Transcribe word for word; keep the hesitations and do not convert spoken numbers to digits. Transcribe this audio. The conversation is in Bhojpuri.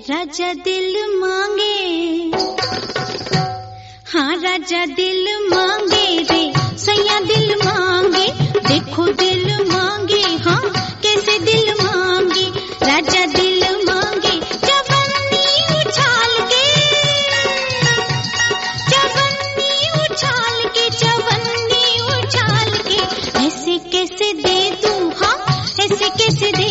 राजा दिल मांगे, हाँ राजा दिल मांगे रे सैया दिल मांगे, देखो दिल मांगे, हाँ कैसे दिल मांगे, राजा दिल मांगे जवानी उछाल के, जवानी उछाल के, जवानी उछाल के, ऐसे कैसे दे दूं, हाँ ऐसे कैसे दे